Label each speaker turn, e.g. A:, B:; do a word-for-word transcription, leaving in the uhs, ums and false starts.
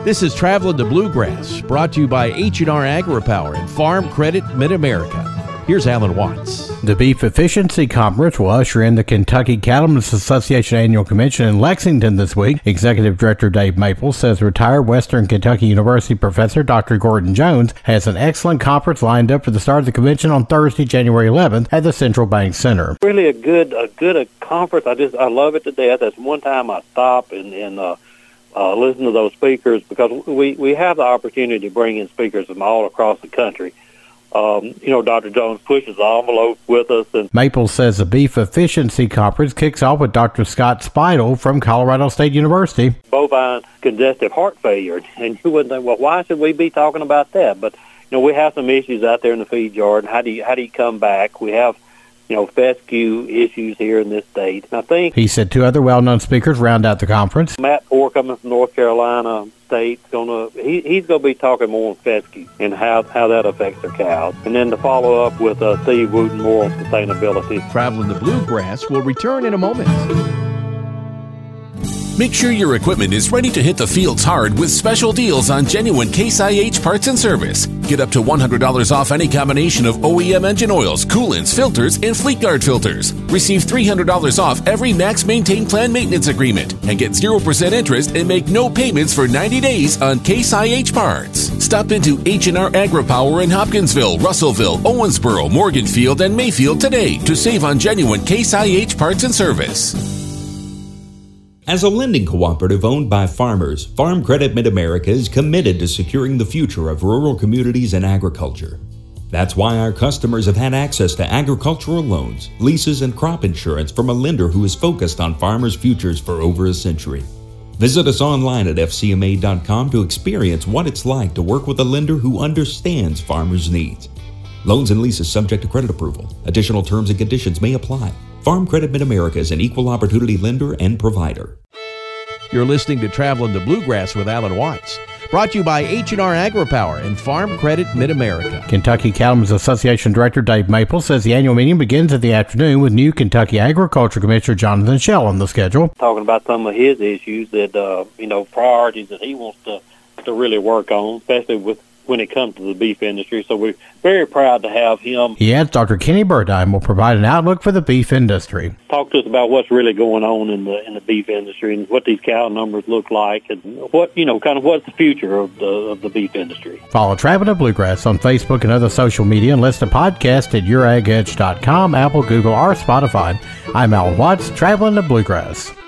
A: This is Traveling to Bluegrass, brought to you by H and R AgriPower and Farm Credit Mid-America. Here's Alan Watts.
B: The Beef Efficiency Conference will usher in the Kentucky Cattlemen's Association Annual Convention in Lexington this week. Executive Director Dave Maples says retired Western Kentucky University professor Doctor Gordon Jones has an excellent conference lined up for the start of the convention on Thursday, January eleventh at the Central Bank Center.
C: Really a good a good a conference. I just I love it to death. That's one time I stop and, and uh, uh, listen to those speakers because we, we have the opportunity to bring in speakers from all across the country. Um, you know, Doctor Jones pushes the envelope with us. And
B: Maples says the Beef Efficiency Conference kicks off with Doctor Scott Speidel from Colorado State University.
C: Bovine congestive heart failure. And you wouldn't think, well, why should we be talking about that? But, you know, we have some issues out there in the feed yard. How do you, how do you come back? We have, you know, fescue issues here in this state. And I think
B: he said two other well-known speakers round out the conference.
C: Matt Poore coming from North Carolina State, gonna he, he's going to be talking more on fescue and how, how that affects their cows. And then to follow up with uh, Steve Wooten more on sustainability.
A: Traveling the Bluegrass will return in a moment.
D: Make sure your equipment is ready to hit the fields hard with special deals on genuine Case I H parts and service. Get up to one hundred dollars off any combination of O E M engine oils, coolants, filters, and Fleet Guard filters. Receive three hundred dollars off every Max Maintain Plan maintenance agreement and get zero percent interest and make no payments for ninety days on Case I H parts. Stop into H and R AgriPower in Hopkinsville, Russellville, Owensboro, Morganfield, and Mayfield today to save on genuine Case I H parts and service.
E: As a lending cooperative owned by farmers, Farm Credit Mid-America is committed to securing the future of rural communities and agriculture. That's why our customers have had access to agricultural loans, leases, and crop insurance from a lender who is focused on farmers' futures for over a century. Visit us online at f c m a dot com to experience what it's like to work with a lender who understands farmers' needs. Loans and leases subject to credit approval. Additional terms and conditions may apply. Farm Credit Mid-America is an equal opportunity lender and provider.
A: You're listening to Traveling the Bluegrass with Alan Watts, brought to you by H and R AgriPower and Farm Credit Mid-America.
B: Kentucky Cattlemen's Association Director Dave Maples says the annual meeting begins in the afternoon with new Kentucky Agriculture Commissioner Jonathan Schell on the schedule.
C: Talking about some of his issues that, uh, you know, priorities that he wants to, to really work on, especially with when it comes to the beef industry. So we're very proud to have him.
B: He adds Doctor Kenny Burdine will provide an outlook for the beef industry.
C: Talk to us about what's really going on in the in the beef industry and what these cow numbers look like and what, you know, kind of what's the future of the of the beef industry.
B: Follow Traveling the Bluegrass on Facebook and other social media and listen to podcasts at your ag edge dot com, Apple, Google, or Spotify. I'm Alan Watts, Traveling the Bluegrass.